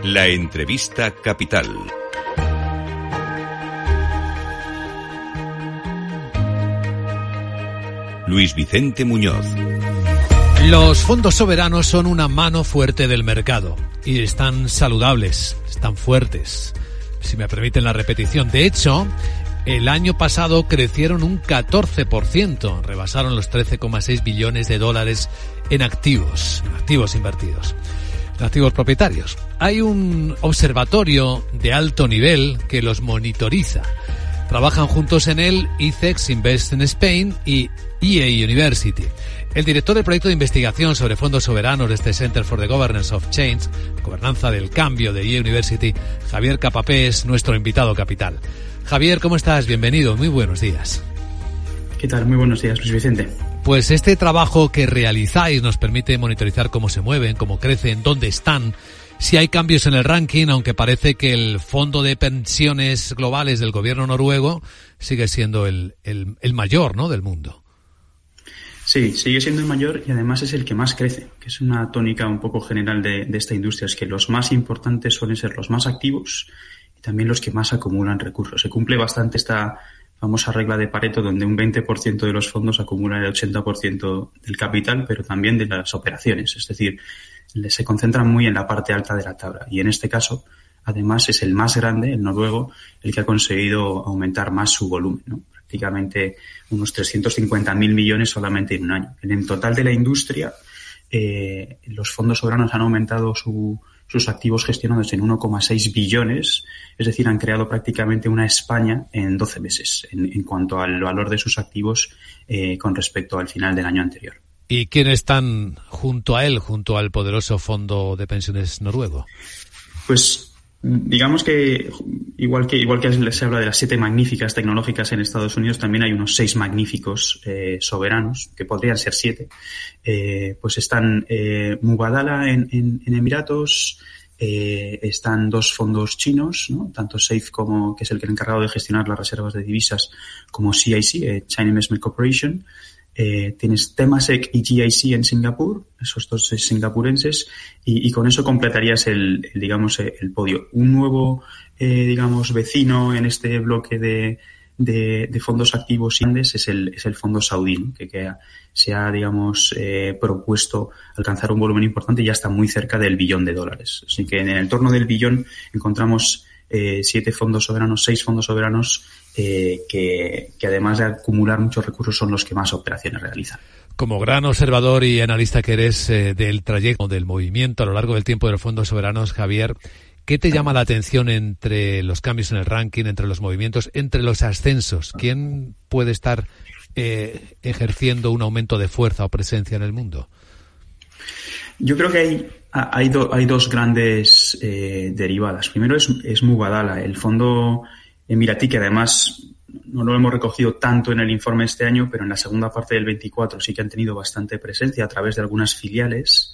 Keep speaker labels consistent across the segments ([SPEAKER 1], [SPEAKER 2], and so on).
[SPEAKER 1] La entrevista capital. Luis Vicente Muñoz.
[SPEAKER 2] Los fondos soberanos son una mano fuerte del mercado y están saludables, están fuertes, si me permiten la repetición. De hecho, el año pasado crecieron un 14%, rebasaron los 13,6 billones de dólares en activos invertidos, en activos propietarios. Hay un observatorio de alto nivel que los monitoriza. Trabajan juntos en él ICEX Invest in Spain y EA University. El director del proyecto de investigación sobre fondos soberanos de este Center for the Governance of Change, gobernanza del cambio de EA University, Javier Capapé, es nuestro invitado capital. Javier, ¿cómo estás? Bienvenido, muy buenos días.
[SPEAKER 3] ¿Qué tal? Muy buenos días, Luis Vicente.
[SPEAKER 2] Pues este trabajo que realizáis nos permite monitorizar cómo se mueven, cómo crecen, dónde están, si hay cambios en el ranking, aunque parece que el fondo de pensiones globales del gobierno noruego sigue siendo el mayor, ¿no?, del mundo.
[SPEAKER 3] Sí, sigue siendo el mayor y además es el que más crece, que es una tónica un poco general de esta industria, es que los más importantes suelen ser los más activos y también los que más acumulan recursos. Se cumple bastante esta famosa regla de Pareto, donde un 20% de los fondos acumulan el 80% del capital, pero también de las operaciones, es decir, se concentran muy en la parte alta de la tabla y en este caso, además, es el más grande, el noruego, el que ha conseguido aumentar más su volumen, ¿no? Prácticamente unos 350.000 millones solamente en un año. En el total de la industria, los fondos soberanos han aumentado sus activos gestionados en 1,6 billones, es decir, han creado prácticamente una España en 12 meses en cuanto al valor de sus activos con respecto al final del año anterior.
[SPEAKER 2] ¿Y quiénes están junto a él, junto al poderoso fondo de pensiones noruego?
[SPEAKER 3] Pues digamos que igual que se habla de las 7 magníficas tecnológicas en Estados Unidos, también hay unos 6 magníficos soberanos, que podrían ser 7. Pues están Mubadala en Emiratos, están 2 fondos chinos, ¿no?, tanto SAFE como, que es el que es encargado de gestionar las reservas de divisas, como CIC, China Investment Corporation. Tienes Temasek y GIC en Singapur, esos 2 singapurenses, y con eso completarías el podio. Un nuevo, vecino en este bloque de fondos activos grandes es el fondo saudí, ¿no?, que se ha, propuesto alcanzar un volumen importante y ya está muy cerca del $1 billón. Así que en el entorno del billón encontramos 7 fondos soberanos, 6 fondos soberanos, que además de acumular muchos recursos son los que más operaciones realizan.
[SPEAKER 2] Como gran observador y analista que eres del trayecto del movimiento a lo largo del tiempo de los fondos soberanos, Javier, ¿qué te llama la atención entre los cambios en el ranking, entre los movimientos, entre los ascensos? ¿Quién puede estar ejerciendo un aumento de fuerza o presencia en el mundo?
[SPEAKER 3] Yo creo que hay 2 grandes derivadas. Primero es Mubadala, el fondo emiratí, que además no lo hemos recogido tanto en el informe este año, pero en la segunda parte del 24 sí que han tenido bastante presencia a través de algunas filiales.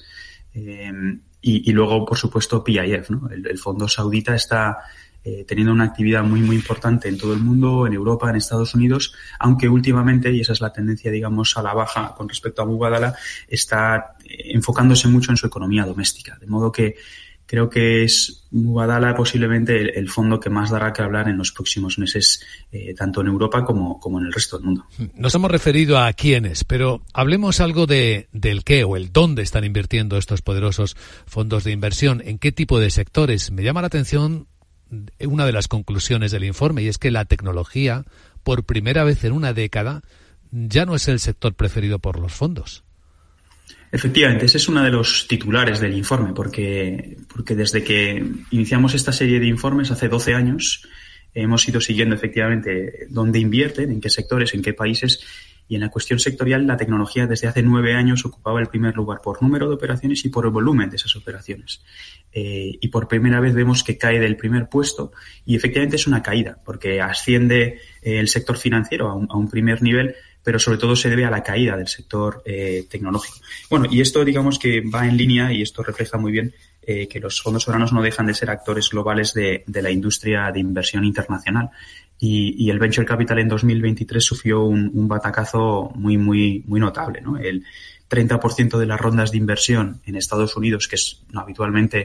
[SPEAKER 3] Y luego, por supuesto, PIF, ¿no? El fondo saudita está teniendo una actividad muy, muy importante en todo el mundo, en Europa, en Estados Unidos, aunque últimamente, y esa es la tendencia, a la baja con respecto a Mubadala, está enfocándose mucho en su economía doméstica. De modo que creo que es Mubadala posiblemente el fondo que más dará que hablar en los próximos meses, tanto en Europa como en el resto del mundo.
[SPEAKER 2] Nos hemos referido a quiénes, pero hablemos algo del qué o el dónde están invirtiendo estos poderosos fondos de inversión, en qué tipo de sectores. Me llama la atención una de las conclusiones del informe, y es que la tecnología, por primera vez en una década, ya no es el sector preferido por los fondos.
[SPEAKER 3] Efectivamente, ese es uno de los titulares del informe, porque desde que iniciamos esta serie de informes hace 12 años, hemos ido siguiendo efectivamente dónde invierten, en qué sectores, en qué países, y en la cuestión sectorial la tecnología desde hace 9 años ocupaba el primer lugar por número de operaciones y por el volumen de esas operaciones. Y por primera vez vemos que cae del primer puesto, y efectivamente es una caída, porque asciende el sector financiero a un primer nivel, pero sobre todo se debe a la caída del sector tecnológico. Bueno, y esto digamos que va en línea, y esto refleja muy bien que los fondos soberanos no dejan de ser actores globales de la industria de inversión internacional. Y el Venture Capital en 2023 sufrió un batacazo muy, muy, muy notable, ¿no? El 30% de las rondas de inversión en Estados Unidos, que es habitualmente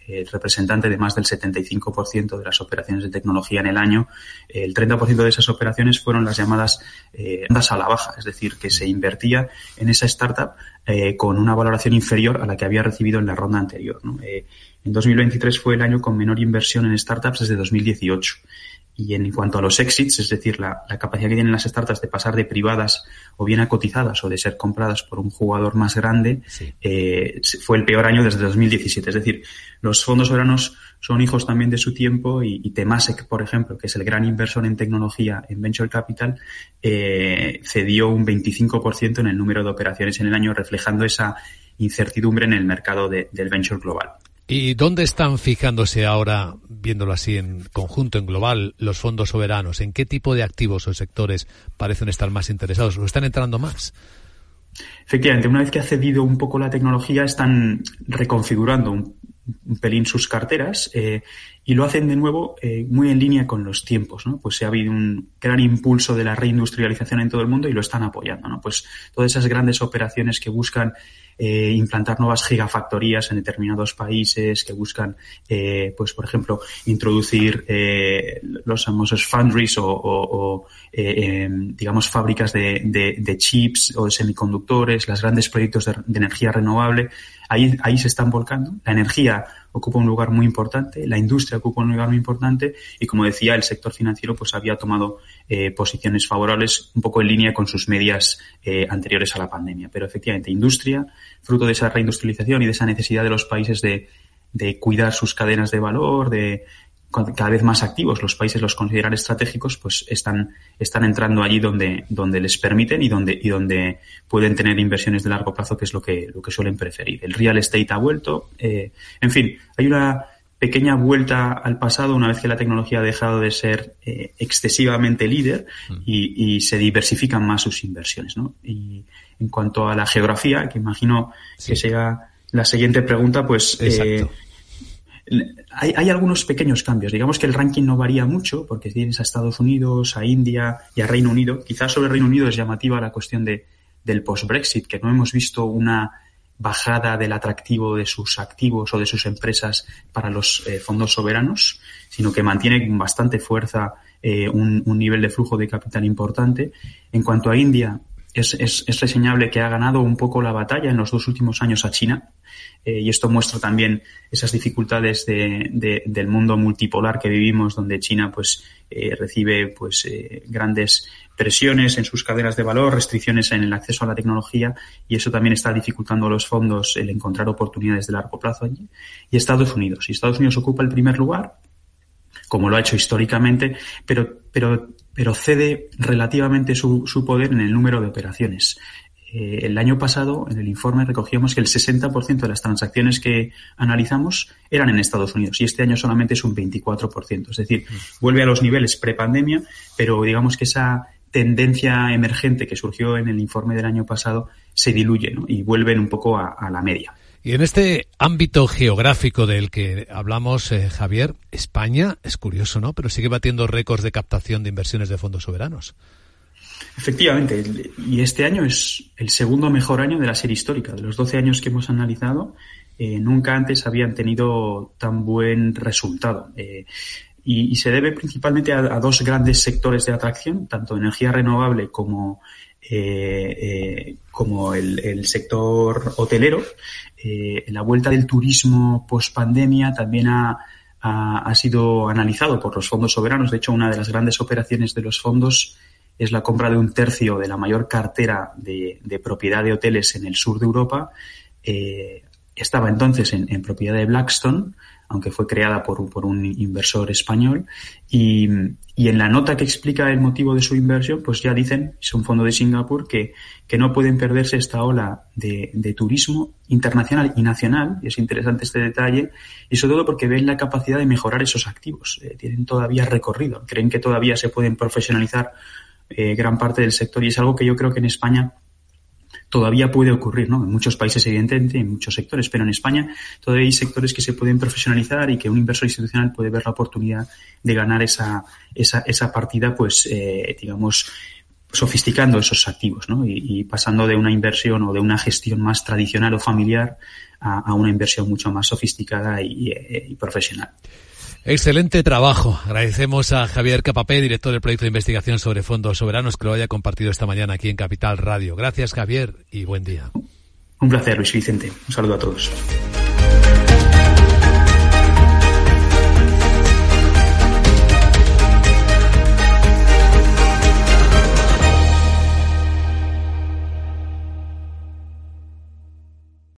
[SPEAKER 3] representante de más del 75% de las operaciones de tecnología en el año. El 30% de esas operaciones fueron las llamadas rondas a la baja, es decir, que se invertía en esa startup con una valoración inferior a la que había recibido en la ronda anterior, ¿no? En 2023 fue el año con menor inversión en startups desde 2018. Y en cuanto a los exits, es decir, la capacidad que tienen las startups de pasar de privadas o bien a cotizadas o de ser compradas por un jugador más grande, sí, fue el peor año desde 2017. Es decir, los fondos soberanos son hijos también de su tiempo y Temasek, por ejemplo, que es el gran inversor en tecnología en Venture Capital, cedió un 25% en el número de operaciones en el año, reflejando esa incertidumbre en el mercado del venture global.
[SPEAKER 2] ¿Y dónde están fijándose ahora, viéndolo así en conjunto, en global, los fondos soberanos? ¿En qué tipo de activos o sectores parecen estar más interesados? ¿O están entrando más?
[SPEAKER 3] Efectivamente, una vez que ha cedido un poco la tecnología, están reconfigurando un pelín sus carteras y lo hacen de nuevo muy en línea con los tiempos, ¿no? Pues ha habido un gran impulso de la reindustrialización en todo el mundo y lo están apoyando, ¿no? Pues todas esas grandes operaciones que buscan implantar nuevas gigafactorías en determinados países, que buscan, pues por ejemplo, introducir los famosos foundries o digamos fábricas de chips o de semiconductores, los grandes proyectos de energía renovable. Ahí se están volcando. La energía ocupa un lugar muy importante, la industria ocupa un lugar muy importante y, como decía, el sector financiero pues había tomado posiciones favorables un poco en línea con sus medias anteriores a la pandemia. Pero efectivamente, industria, fruto de esa reindustrialización y de esa necesidad de los países de cuidar sus cadenas de valor, de cada vez más activos, los países los consideran estratégicos, pues están entrando allí donde les permiten y donde pueden tener inversiones de largo plazo, que es lo que suelen preferir. El real estate ha vuelto, en fin, hay una pequeña vuelta al pasado una vez que la tecnología ha dejado de ser excesivamente líder y se diversifican más sus inversiones, ¿no? Y en cuanto a la geografía, que imagino que sea la siguiente pregunta, pues hay algunos pequeños cambios. Digamos que el ranking no varía mucho porque tienes a Estados Unidos, a India y a Reino Unido. Quizás sobre Reino Unido es llamativa la cuestión del post-Brexit, que no hemos visto una bajada del atractivo de sus activos o de sus empresas para los fondos soberanos, sino que mantiene con bastante fuerza un nivel de flujo de capital importante. En cuanto a India, es reseñable que ha ganado un poco la batalla en los 2 últimos años a China, y esto muestra también esas dificultades del mundo multipolar que vivimos, donde China pues recibe pues grandes presiones en sus cadenas de valor, restricciones en el acceso a la tecnología, y eso también está dificultando a los fondos el encontrar oportunidades de largo plazo allí. Y Estados Unidos ocupa el primer lugar, como lo ha hecho históricamente, pero cede relativamente su poder en el número de operaciones. El año pasado, en el informe, recogíamos que el 60% de las transacciones que analizamos eran en Estados Unidos y este año solamente es un 24%. Es decir, vuelve a los niveles prepandemia, pero digamos que esa tendencia emergente que surgió en el informe del año pasado se diluye, ¿no? Y vuelven un poco a la media.
[SPEAKER 2] Y en este ámbito geográfico del que hablamos, Javier, España, es curioso, ¿no?, pero sigue batiendo récords de captación de inversiones de fondos soberanos.
[SPEAKER 3] Efectivamente, y este año es el segundo mejor año de la serie histórica. De los 12 años que hemos analizado, nunca antes habían tenido tan buen resultado. Y se debe principalmente a 2 grandes sectores de atracción, tanto energía renovable como el sector hotelero. La vuelta del turismo post-pandemia también ha sido analizado por los fondos soberanos. De hecho, una de las grandes operaciones de los fondos es la compra de 1/3 de la mayor cartera de propiedad de hoteles en el sur de Europa. Estaba entonces en propiedad de Blackstone, aunque fue creada por un inversor español. Y en la nota que explica el motivo de su inversión, pues ya dicen, es un fondo de Singapur, que no pueden perderse esta ola de turismo internacional y nacional. Y es interesante este detalle, y sobre todo porque ven la capacidad de mejorar esos activos. Tienen todavía recorrido, creen que todavía se pueden profesionalizar gran parte del sector, y es algo que yo creo que en España todavía puede ocurrir, ¿no? En muchos países, evidentemente, en muchos sectores, pero en España todavía hay sectores que se pueden profesionalizar y que un inversor institucional puede ver la oportunidad de ganar esa partida, pues, digamos, sofisticando esos activos, ¿no? Y pasando de una inversión o de una gestión más tradicional o familiar a una inversión mucho más sofisticada y profesional.
[SPEAKER 2] Excelente trabajo. Agradecemos a Javier Capapé, director del proyecto de investigación sobre fondos soberanos, que lo haya compartido esta mañana aquí en Capital Radio. Gracias, Javier, y buen día.
[SPEAKER 3] Un placer, Luis Vicente. Un saludo a todos.